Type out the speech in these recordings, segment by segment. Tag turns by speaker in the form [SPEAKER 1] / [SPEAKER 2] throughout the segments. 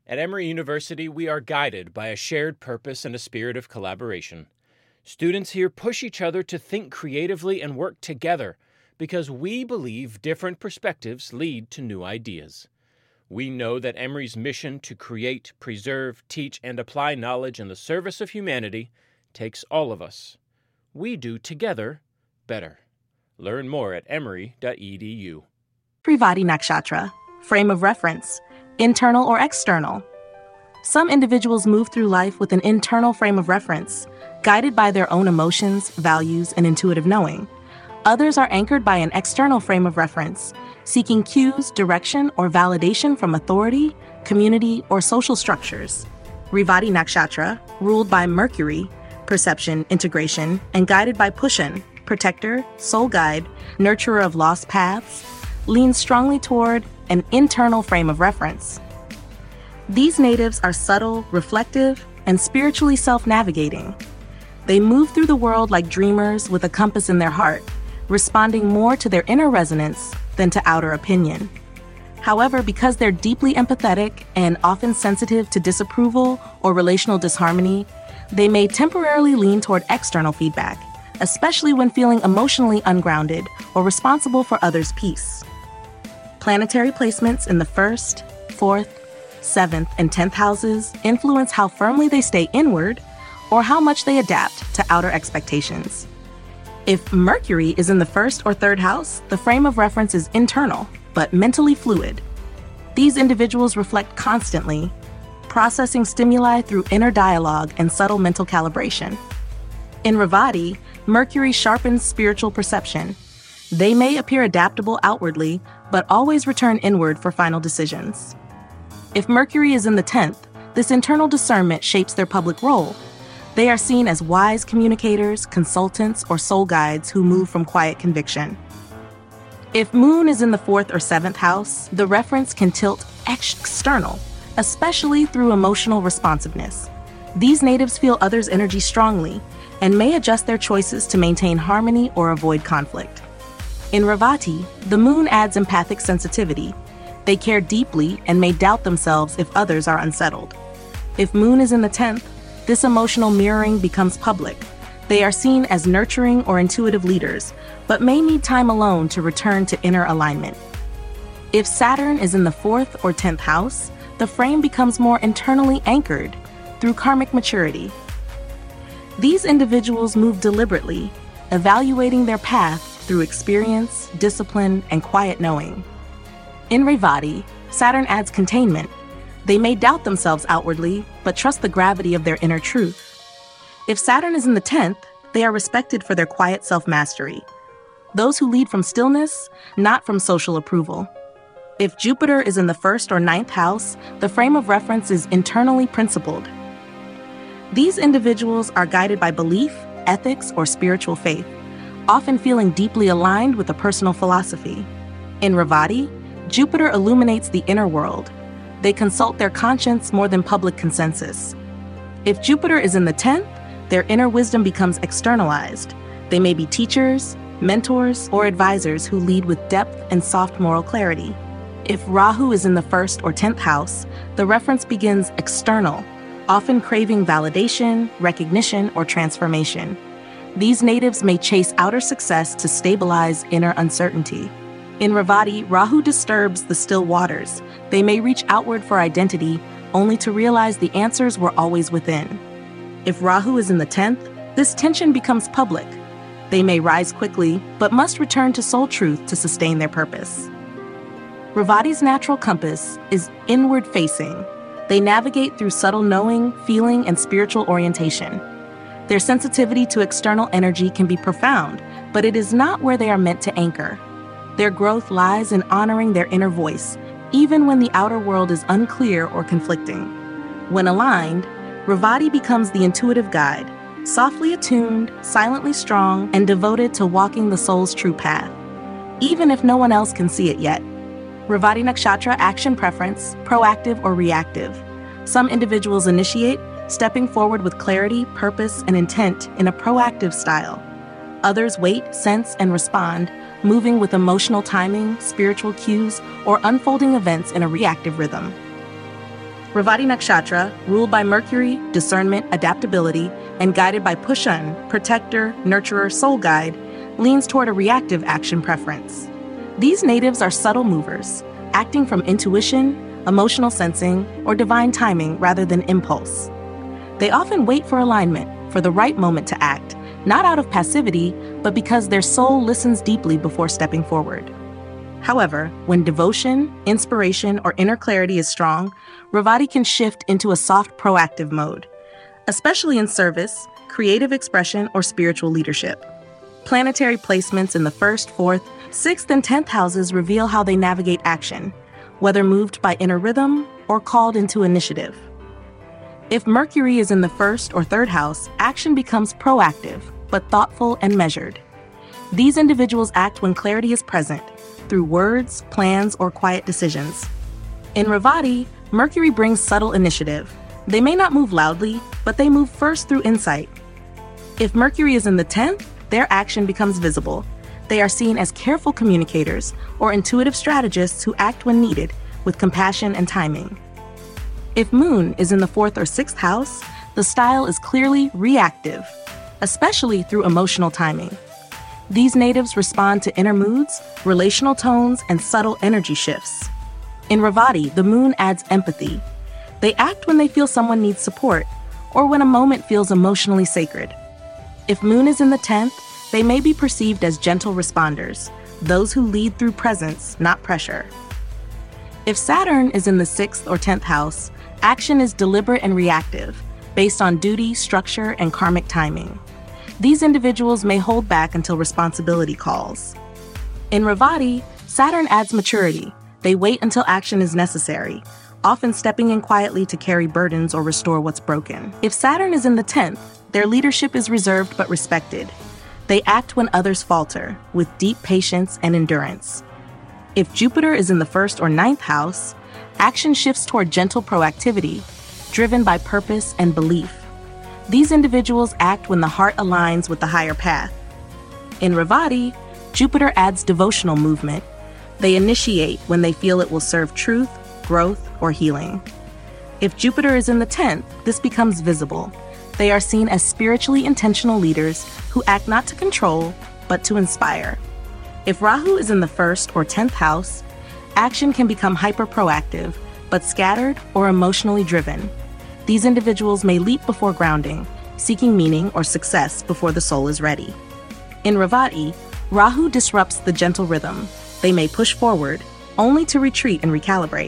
[SPEAKER 1] At Emory University, we are guided by a shared purpose and a spirit of collaboration. Students here push each other to think creatively and work together because we believe different perspectives lead to new ideas. We know that Emory's mission to create, preserve, teach, and apply knowledge in the service of humanity takes all of us. We do together better. Learn more at emory.edu.
[SPEAKER 2] Rivati Nakshatra, frame of reference, internal or external. Some individuals move through life with an internal frame of reference, guided by their own emotions, values, and intuitive knowing. Others are anchored by an external frame of reference, seeking cues, direction, or validation from authority, community, or social structures. Rivati Nakshatra, ruled by Mercury, perception, integration, and guided by Pushan, protector, soul guide, nurturer of lost paths, leans strongly toward an internal frame of reference. These natives are subtle, reflective, and spiritually self-navigating. They move through the world like dreamers with a compass in their heart, responding more to their inner resonance than to outer opinion. However, because they're deeply empathetic and often sensitive to disapproval or relational disharmony, they may temporarily lean toward external feedback, especially when feeling emotionally ungrounded or responsible for others' peace. Planetary placements in the 1st, 4th, 7th, and 10th houses influence how firmly they stay inward or how much they adapt to outer expectations. If Mercury is in the 1st or 3rd house, the frame of reference is internal, but mentally fluid. These individuals reflect constantly, processing stimuli through inner dialogue and subtle mental calibration. In Rivati, Mercury sharpens spiritual perception. They may appear adaptable outwardly, but always return inward for final decisions. If Mercury is in the 10th, this internal discernment shapes their public role. They are seen as wise communicators, consultants, or soul guides who move from quiet conviction. If Moon is in the 4th or 7th house, the reference can tilt external, especially through emotional responsiveness. These natives feel others' energy strongly and may adjust their choices to maintain harmony or avoid conflict. In Rivati, the Moon adds empathic sensitivity. They care deeply and may doubt themselves if others are unsettled. If Moon is in the 10th, this emotional mirroring becomes public. They are seen as nurturing or intuitive leaders, but may need time alone to return to inner alignment. If Saturn is in the 4th or 10th house, the frame becomes more internally anchored through karmic maturity. These individuals move deliberately, evaluating their path through experience, discipline, and quiet knowing. In Rivati, Saturn adds containment. They may doubt themselves outwardly, but trust the gravity of their inner truth. If Saturn is in the 10th, they are respected for their quiet self-mastery. Those who lead from stillness, not from social approval. If Jupiter is in the 1st or 9th house, the frame of reference is internally principled. These individuals are guided by belief, ethics, or spiritual faith, often feeling deeply aligned with a personal philosophy. In Rivati, Jupiter illuminates the inner world. They consult their conscience more than public consensus. If Jupiter is in the 10th, their inner wisdom becomes externalized. They may be teachers, mentors, or advisors who lead with depth and soft moral clarity. If Rahu is in the 1st or 10th house, the reference begins external, often craving validation, recognition, or transformation. These natives may chase outer success to stabilize inner uncertainty. In Rivati, Rahu disturbs the still waters. They may reach outward for identity, only to realize the answers were always within. If Rahu is in the 10th, this tension becomes public. They may rise quickly, but must return to soul truth to sustain their purpose. Rivati's natural compass is inward-facing. They navigate through subtle knowing, feeling, and spiritual orientation. Their sensitivity to external energy can be profound, but it is not where they are meant to anchor. Their growth lies in honoring their inner voice, even when the outer world is unclear or conflicting. When aligned, Rivati becomes the intuitive guide, softly attuned, silently strong, and devoted to walking the soul's true path, even if no one else can see it yet. Rivati Nakshatra action preference, proactive or reactive. Some individuals initiate, stepping forward with clarity, purpose, and intent in a proactive style. Others wait, sense, and respond, moving with emotional timing, spiritual cues, or unfolding events in a reactive rhythm. Revati Nakshatra, ruled by Mercury, discernment, adaptability, and guided by Pushan, protector, nurturer, soul guide, leans toward a reactive action preference. These natives are subtle movers, acting from intuition, emotional sensing, or divine timing rather than impulse. They often wait for alignment, for the right moment to act, not out of passivity, but because their soul listens deeply before stepping forward. However, when devotion, inspiration, or inner clarity is strong, Revati can shift into a soft, proactive mode, especially in service, creative expression, or spiritual leadership. Planetary placements in the 1st, 4th, 6th, and 10th houses reveal how they navigate action, whether moved by inner rhythm or called into initiative. If Mercury is in the 1st or 3rd house, action becomes proactive, but thoughtful and measured. These individuals act when clarity is present, through words, plans, or quiet decisions. In Revati, Mercury brings subtle initiative. They may not move loudly, but they move first through insight. If Mercury is in the 10th, their action becomes visible. They are seen as careful communicators or intuitive strategists who act when needed, with compassion and timing. If Moon is in the 4th or 6th house, the style is clearly reactive, especially through emotional timing. These natives respond to inner moods, relational tones, and subtle energy shifts. In Revati, the Moon adds empathy. They act when they feel someone needs support, or when a moment feels emotionally sacred. If Moon is in the 10th, they may be perceived as gentle responders, those who lead through presence, not pressure. If Saturn is in the 6th or 10th house, action is deliberate and reactive, based on duty, structure, and karmic timing. These individuals may hold back until responsibility calls. In Revati, Saturn adds maturity. They wait until action is necessary, often stepping in quietly to carry burdens or restore what's broken. If Saturn is in the 10th, their leadership is reserved but respected. They act when others falter, with deep patience and endurance. If Jupiter is in the 1st or 9th house, action shifts toward gentle proactivity, driven by purpose and belief. These individuals act when the heart aligns with the higher path. In Revati, Jupiter adds devotional movement. They initiate when they feel it will serve truth, growth, or healing. If Jupiter is in the 10th, this becomes visible. They are seen as spiritually intentional leaders who act not to control, but to inspire. If Rahu is in the 1st or 10th house, action can become hyper-proactive, but scattered or emotionally driven. These individuals may leap before grounding, seeking meaning or success before the soul is ready. In Revati, Rahu disrupts the gentle rhythm. They may push forward, only to retreat and recalibrate.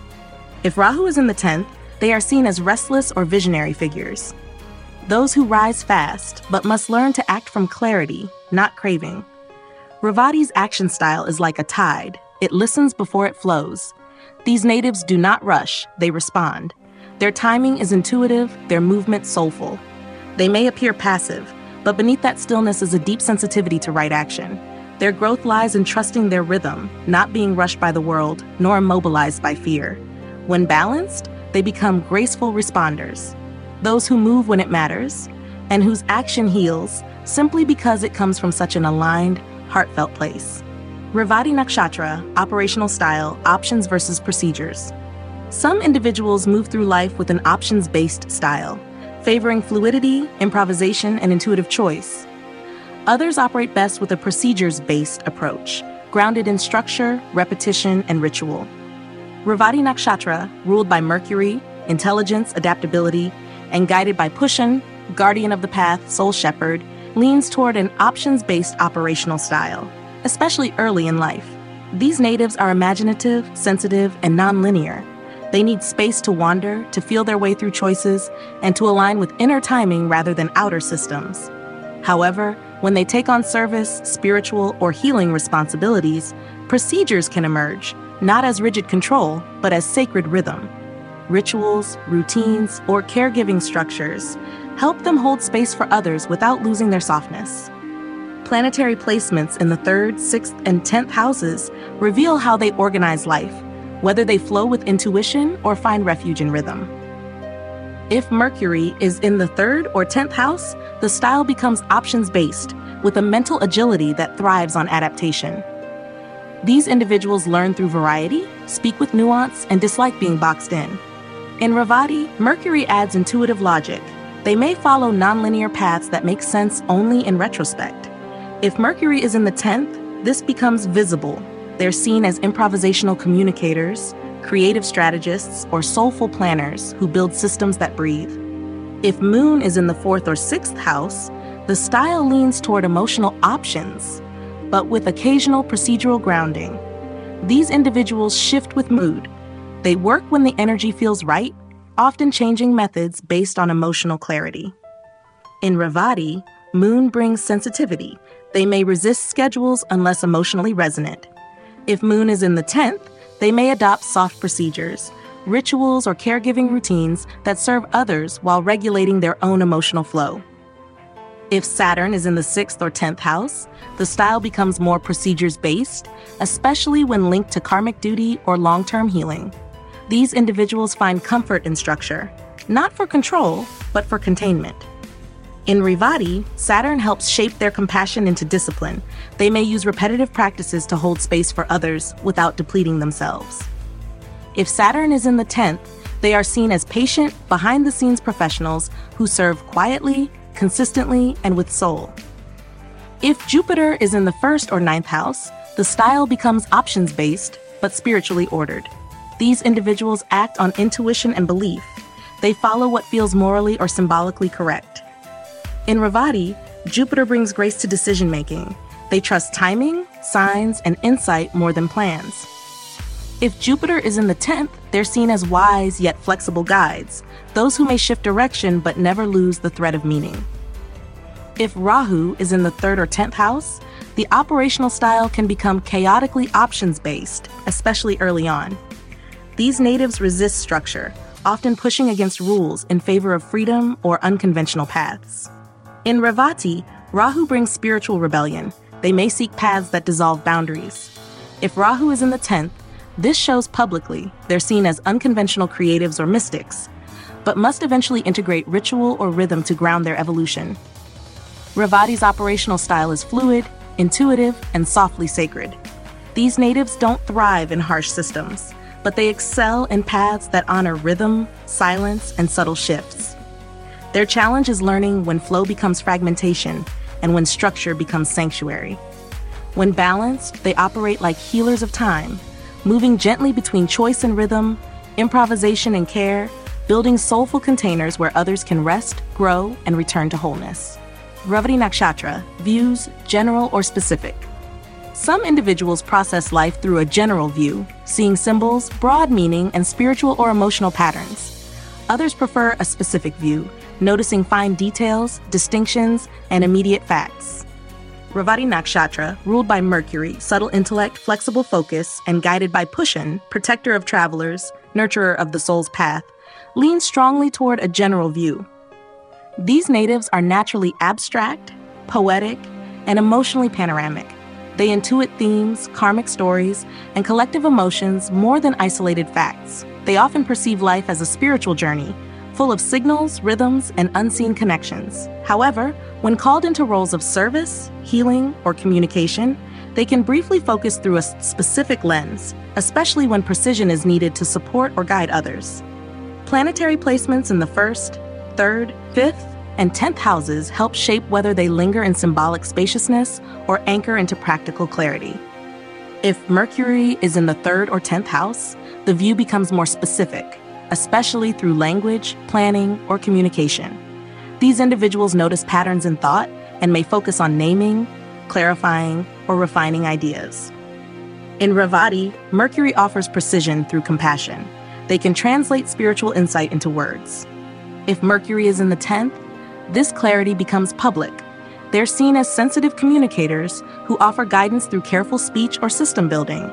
[SPEAKER 2] If Rahu is in the 10th, they are seen as restless or visionary figures. Those who rise fast, but must learn to act from clarity, not craving. Revati's action style is like a tide. It listens before it flows. These natives do not rush, they respond. Their timing is intuitive, their movement soulful. They may appear passive, but beneath that stillness is a deep sensitivity to right action. Their growth lies in trusting their rhythm, not being rushed by the world, nor immobilized by fear. When balanced, they become graceful responders, those who move when it matters, and whose action heals simply because it comes from such an aligned, heartfelt place. Revati Nakshatra, operational style, options versus procedures. Some individuals move through life with an options-based style, favoring fluidity, improvisation, and intuitive choice. Others operate best with a procedures-based approach, grounded in structure, repetition, and ritual. Revati Nakshatra, ruled by Mercury, intelligence, adaptability, and guided by Pushan, guardian of the path, soul shepherd, leans toward an options-based operational style, especially early in life. These natives are imaginative, sensitive, and non-linear. They need space to wander, to feel their way through choices, and to align with inner timing rather than outer systems. However, when they take on service, spiritual, or healing responsibilities, procedures can emerge, not as rigid control, but as sacred rhythm. Rituals, routines, or caregiving structures help them hold space for others without losing their softness. Planetary placements in the 3rd, 6th, and 10th houses reveal how they organize life, whether they flow with intuition or find refuge in rhythm. If Mercury is in the 3rd or 10th house, the style becomes options-based, with a mental agility that thrives on adaptation. These individuals learn through variety, speak with nuance, and dislike being boxed in. In Revati, Mercury adds intuitive logic. They may follow nonlinear paths that make sense only in retrospect. If Mercury is in the 10th, this becomes visible. They're seen as improvisational communicators, creative strategists, or soulful planners who build systems that breathe. If Moon is in the 4th or 6th house, the style leans toward emotional options, but with occasional procedural grounding. These individuals shift with mood. They work when the energy feels right, often changing methods based on emotional clarity. In Revati, Moon brings sensitivity. They may resist schedules unless emotionally resonant. If Moon is in the 10th, they may adopt soft procedures, rituals, or caregiving routines that serve others while regulating their own emotional flow. If Saturn is in the 6th or 10th house, the style becomes more procedures-based, especially when linked to karmic duty or long-term healing. These individuals find comfort in structure, not for control, but for containment. In Revati, Saturn helps shape their compassion into discipline. They may use repetitive practices to hold space for others without depleting themselves. If Saturn is in the 10th, they are seen as patient, behind-the-scenes professionals who serve quietly, consistently, and with soul. If Jupiter is in the 1st or 9th house, the style becomes options-based, but spiritually ordered. These individuals act on intuition and belief. They follow what feels morally or symbolically correct. In Revati, Jupiter brings grace to decision-making. They trust timing, signs, and insight more than plans. If Jupiter is in the 10th, they're seen as wise yet flexible guides, those who may shift direction but never lose the thread of meaning. If Rahu is in the 3rd or 10th house, the operational style can become chaotically options-based, especially early on. These natives resist structure, often pushing against rules in favor of freedom or unconventional paths. In Revati, Rahu brings spiritual rebellion. They may seek paths that dissolve boundaries. If Rahu is in the 10th, this shows publicly they're seen as unconventional creatives or mystics, but must eventually integrate ritual or rhythm to ground their evolution. Revati's operational style is fluid, intuitive, and softly sacred. These natives don't thrive in harsh systems, but they excel in paths that honor rhythm, silence, and subtle shifts. Their challenge is learning when flow becomes fragmentation and when structure becomes sanctuary. When balanced, they operate like healers of time, moving gently between choice and rhythm, improvisation and care, building soulful containers where others can rest, grow, and return to wholeness. Revati Nakshatra, views, general or specific. Some individuals process life through a general view, seeing symbols, broad meaning, and spiritual or emotional patterns. Others prefer a specific view, noticing fine details, distinctions, and immediate facts. Revati Nakshatra, ruled by Mercury, subtle intellect, flexible focus, and guided by Pushan, protector of travelers, nurturer of the soul's path, leans strongly toward a general view. These natives are naturally abstract, poetic, and emotionally panoramic. They intuit themes, karmic stories, and collective emotions more than isolated facts. They often perceive life as a spiritual journey, full of signals, rhythms, and unseen connections. However, when called into roles of service, healing, or communication, they can briefly focus through a specific lens, especially when precision is needed to support or guide others. Planetary placements in the 1st, 3rd, 5th, and 10th houses help shape whether they linger in symbolic spaciousness or anchor into practical clarity. If Mercury is in the 3rd or 10th house, the view becomes more specific, especially through language, planning, or communication. These individuals notice patterns in thought and may focus on naming, clarifying, or refining ideas. In Revati, Mercury offers precision through compassion. They can translate spiritual insight into words. If Mercury is in the 10th, this clarity becomes public. They're seen as sensitive communicators who offer guidance through careful speech or system building.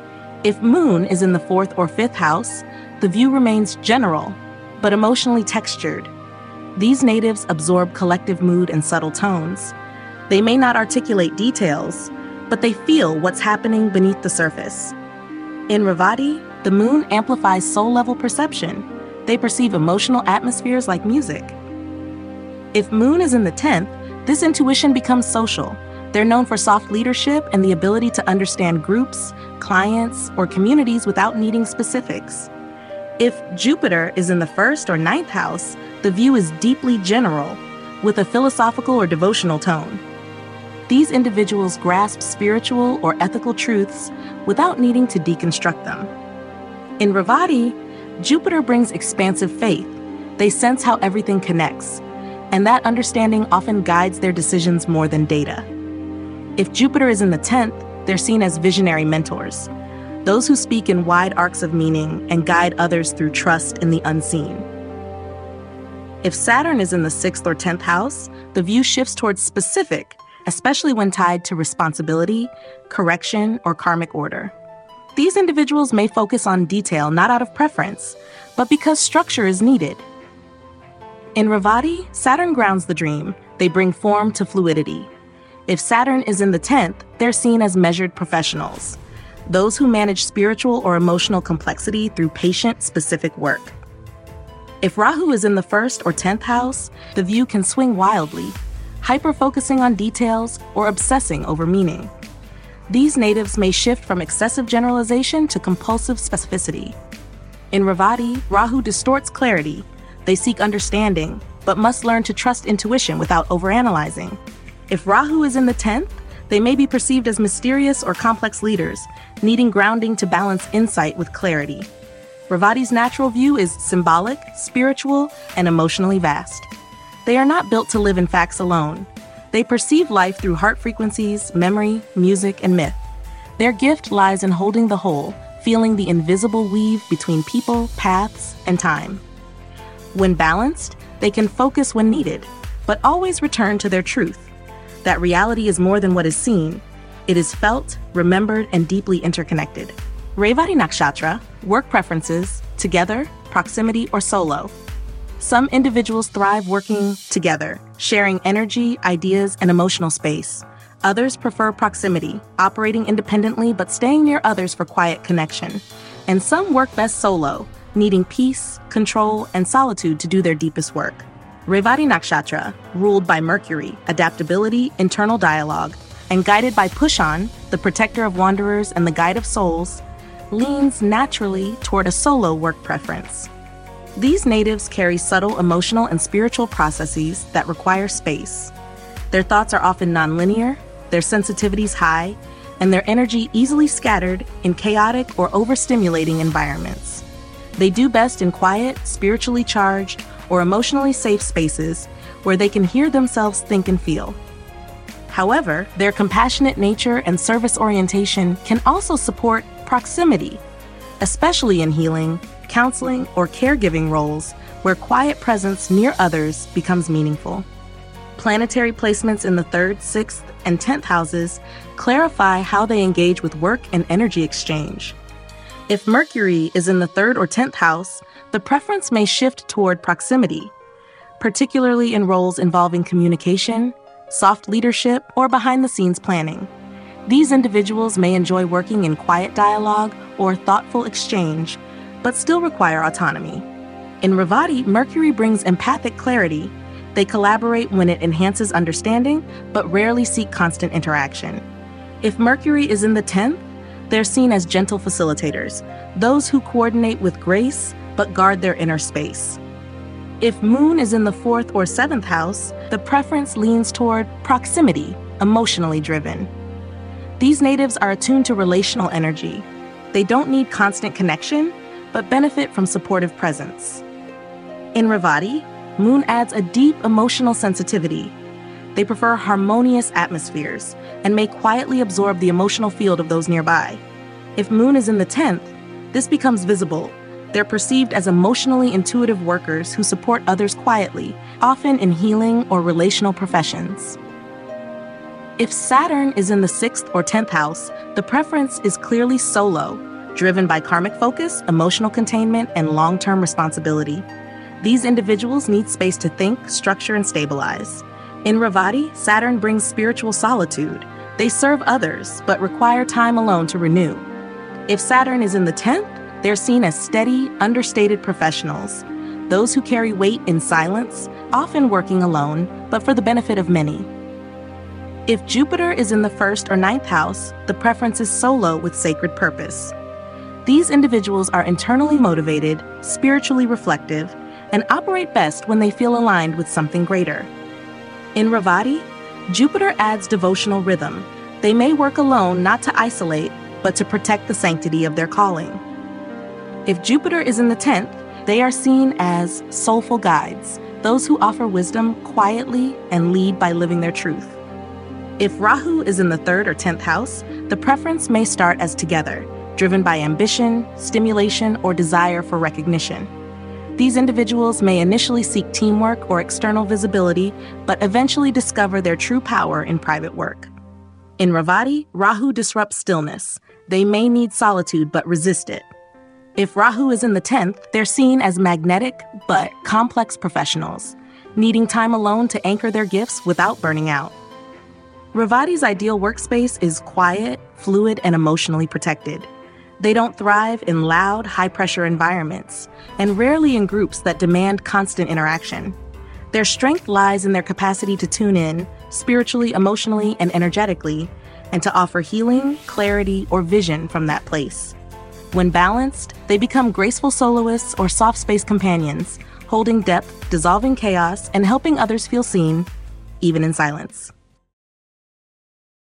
[SPEAKER 2] If Moon is in the 4th or 5th house, the view remains general, but emotionally textured. These natives absorb collective mood and subtle tones. They may not articulate details, but they feel what's happening beneath the surface. In Revati, the moon amplifies soul-level perception. They perceive emotional atmospheres like music. If Moon is in the 10th, this intuition becomes social. They're known for soft leadership and the ability to understand groups, clients, or communities without needing specifics. If Jupiter is in the first or ninth house, the view is deeply general, with a philosophical or devotional tone. These individuals grasp spiritual or ethical truths without needing to deconstruct them. In Revati, Jupiter brings expansive faith. They sense how everything connects, and that understanding often guides their decisions more than data. If Jupiter is in the 10th, they're seen as visionary mentors, those who speak in wide arcs of meaning and guide others through trust in the unseen. If Saturn is in the 6th or 10th house, the view shifts towards specific, especially when tied to responsibility, correction, or karmic order. These individuals may focus on detail not out of preference, but because structure is needed. In Revati, Saturn grounds the dream. They bring form to fluidity. If Saturn is in the 10th, they're seen as measured professionals, those who manage spiritual or emotional complexity through patient, specific work. If Rahu is in the 1st or 10th house, the view can swing wildly, hyper-focusing on details or obsessing over meaning. These natives may shift from excessive generalization to compulsive specificity. In Revati, Rahu distorts clarity. They seek understanding, but must learn to trust intuition without overanalyzing. If Rahu is in the 10th, they may be perceived as mysterious or complex leaders, needing grounding to balance insight with clarity. Revati's natural view is symbolic, spiritual, and emotionally vast. They are not built to live in facts alone. They perceive life through heart frequencies, memory, music, and myth. Their gift lies in holding the whole, feeling the invisible weave between people, paths, and time. When balanced, they can focus when needed, but always return to their truth. That reality is more than what is seen. It is felt, remembered, and deeply interconnected. Revati Nakshatra, work preferences, together, proximity, or solo. Some individuals thrive working together, sharing energy, ideas, and emotional space. Others prefer proximity, operating independently but staying near others for quiet connection. And some work best solo, needing peace, control, and solitude to do their deepest work. Revati Nakshatra, ruled by Mercury, adaptability, internal dialogue, and guided by Pushan, the protector of wanderers and the guide of souls, leans naturally toward a solo work preference. These natives carry subtle emotional and spiritual processes that require space. Their thoughts are often nonlinear, their sensitivities high, and their energy easily scattered in chaotic or overstimulating environments. They do best in quiet, spiritually charged, or emotionally safe spaces where they can hear themselves think and feel. However, their compassionate nature and service orientation can also support proximity, especially in healing, counseling, or caregiving roles where quiet presence near others becomes meaningful. Planetary placements in the 3rd, 6th, and 10th houses clarify how they engage with work and energy exchange. If Mercury is in the 3rd or 10th house, the preference may shift toward proximity, particularly in roles involving communication, soft leadership, or behind-the-scenes planning. These individuals may enjoy working in quiet dialogue or thoughtful exchange, but still require autonomy. In Revati, Mercury brings empathic clarity. They collaborate when it enhances understanding, but rarely seek constant interaction. If Mercury is in the 10th, they're seen as gentle facilitators, those who coordinate with grace but guard their inner space. If Moon is in the 4th or 7th house, the preference leans toward proximity, emotionally driven. These natives are attuned to relational energy. They don't need constant connection, but benefit from supportive presence. In Revati, Moon adds a deep emotional sensitivity. They prefer harmonious atmospheres and may quietly absorb the emotional field of those nearby. If Moon is in the 10th, this becomes visible. They're perceived as emotionally intuitive workers who support others quietly, often in healing or relational professions. If Saturn is in the 6th or 10th house, the preference is clearly solo, driven by karmic focus, emotional containment, and long-term responsibility. These individuals need space to think, structure, and stabilize. In Revati, Saturn brings spiritual solitude. They serve others, but require time alone to renew. If Saturn is in the 10th, they're seen as steady, understated professionals, those who carry weight in silence, often working alone, but for the benefit of many. If Jupiter is in the 1st or 9th house, the preference is solo with sacred purpose. These individuals are internally motivated, spiritually reflective, and operate best when they feel aligned with something greater. In Revati, Jupiter adds devotional rhythm. They may work alone not to isolate, but to protect the sanctity of their calling. If Jupiter is in the 10th, they are seen as soulful guides, those who offer wisdom quietly and lead by living their truth. If Rahu is in the 3rd or 10th house, the preference may start as together, driven by ambition, stimulation, or desire for recognition. These individuals may initially seek teamwork or external visibility, but eventually discover their true power in private work. In Revati, Rahu disrupts stillness. They may need solitude but resist it. If Rahu is in the 10th, they're seen as magnetic but complex professionals, needing time alone to anchor their gifts without burning out. Revati's ideal workspace is quiet, fluid, and emotionally protected. They don't thrive in loud, high-pressure environments, and rarely in groups that demand constant interaction. Their strength lies in their capacity to tune in, spiritually, emotionally, and energetically, and to offer healing, clarity, or vision from that place. When balanced, they become graceful soloists or soft space companions, holding depth, dissolving chaos, and helping others feel seen, even in silence.